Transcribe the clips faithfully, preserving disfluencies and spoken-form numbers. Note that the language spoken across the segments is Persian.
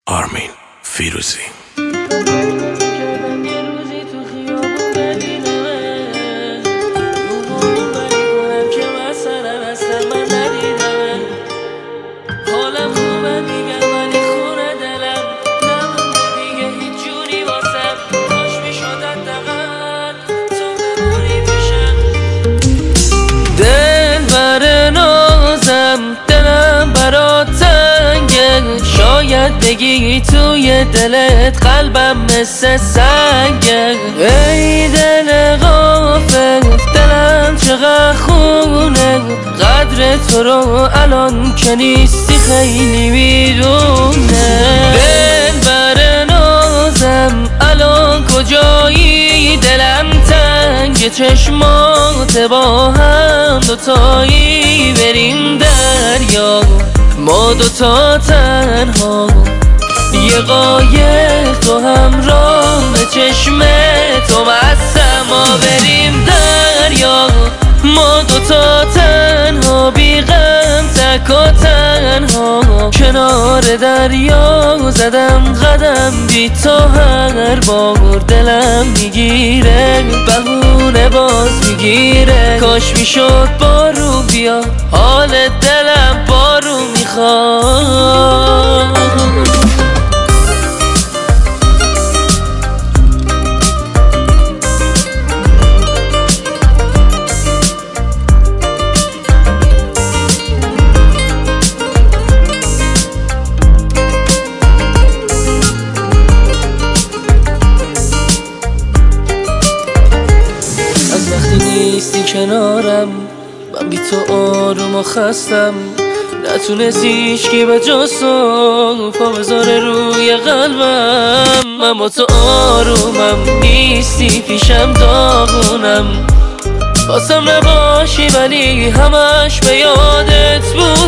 آرمین فیروزی. شاید بگی توی دلت قلبم مثل سنگه. ای دل غافل دلم چقدر خونه، قدر تو رو الان که نیستی خیلی میدونه. دلبر نازم الان کجایی؟ دلم تنگ چشمات با هم دوتایی بریم دریا، ما دوتا تنها یه قایق تو همراه به چشم تو مستم. ما بریم دریا، ما دوتا تنها بی غم تک و تنها کنار دریا زدم قدم بی تو هر بار دلم میگیره، بهونه باز میگیره. کاش میشد بارون بیا، حال دلم بارون میخواد. از وقتی نیستی کنارم من بی تو آروم و خستم، نتونستی هیچکی به جز تو پا بذاره روی قلبم. من با تو آرومم، نیستی پیشم داغونم، خواستم نباشی ولی همش به یادت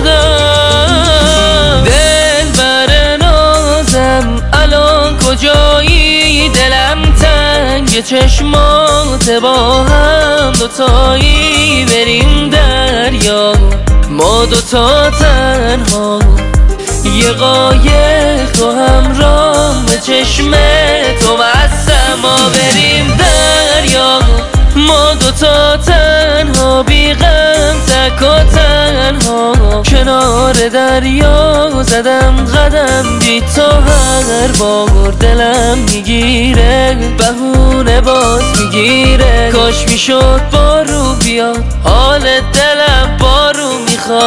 بودم. دلبر نازم الان کجایی؟ دلم تنگ چشمات با هم دوتایی بریم دریا، ما دوتا تنها یه قایق تو همراه به چشم تو مستم. ما بریم دریا، ما دوتا تنها بی غم تک و تنها کنار دریا زدم قدم بی تو هر بار دلم میگیره، بهونه باز میگیره. کاش میشد بارون بیا، حال دلم بارون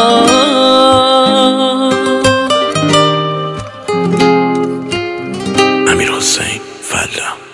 میخواد. امیرحسین فلا.